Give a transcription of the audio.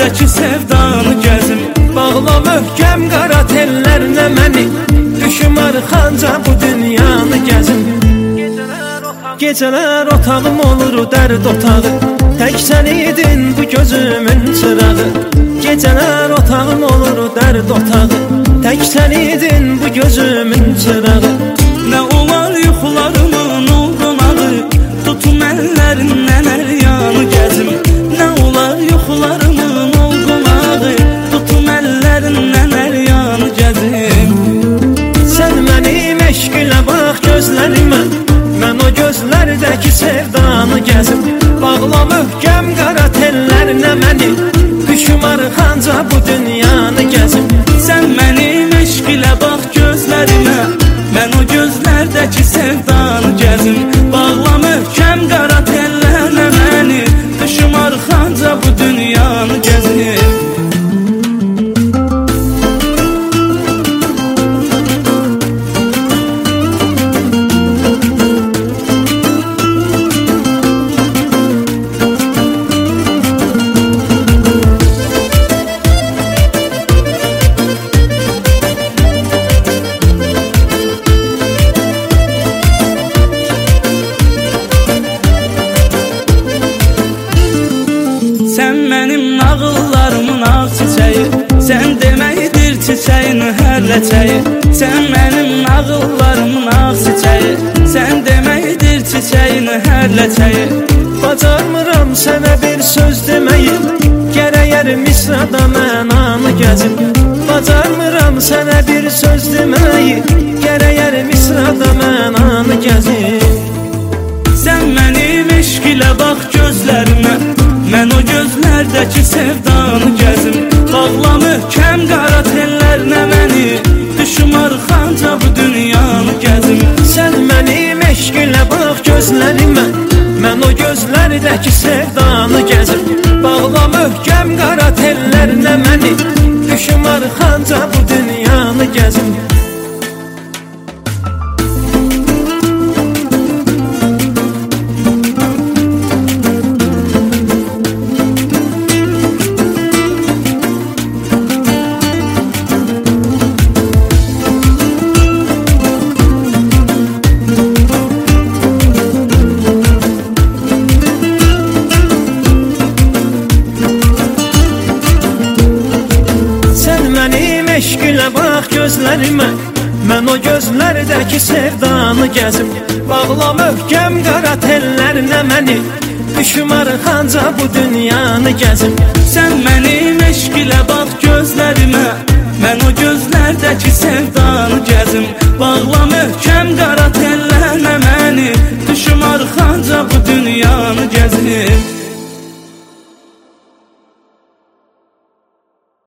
gözlərdəki sevdanı gəzim. Bağla möhkəm qara tellərlə məni, düşüm arxanca bu dünyanı gəzim. Gecələr otağım olur dərd otağı, tək sən idin bu gözümün çırağı. Gecələr otağım olur dərd otağı, tək sən idin bu gözümün çırağı. Nə olar yuxularımın oldunağı, tutum əllərindən əl yanı gəzim. Nə olar yuxularımın oldunağı, tutum əllərindən əl yanı gəzim. Sən mənim eşq ilə bax gözlərimə, mən o gözlərdəki sevdanı gəzim. Bağla möhkəm qara tellərlə məni, düşüm arxanca bu dünyanı gəzim. Sən mənim eşq ilə bax gözlərimə, mən o gözlərdəki sevdanı gəzim. Bağla möhkəm qara tellərlə məni, düşüm arxanca bu dünyanı gəzim. Sən mənim nağıllarımın ağ çiçəyi, sən deməkdir çiçəyin hər ləçəyi. Sən mənim nağıllarımın ağ çiçəyi, sən deməkdir çiçəyin hər ləçəyi. Bacarmıram sənə bir söz deməyi, gərəyər misrada mən anı gəzim. Bacarmıram sənə bir söz deməyi, gərəyər misrada mən anı gəzim. Sən mənim eşq ilə bax gözlərimə, mən o gözlərdəki sevdanı gəzim. Bağla möhkəm qara tellərlə məni, düşüm arxanca bu dünyanı gəzim. Sən mənim eşq ilə bax gözlərimə, mən o gözlərdəki sevdanı gəzim. Bağla möhkəm qara tellərlə məni, düşüm arxanca bu dünyanı gəzim. Eşq ilə bax gözlərimə, mən o gözlərdəki sevdanı gəzim. Bağla möhkəm qara tellərlə məni, düşüm arxanca bu dünyanı gəzim. Sən məni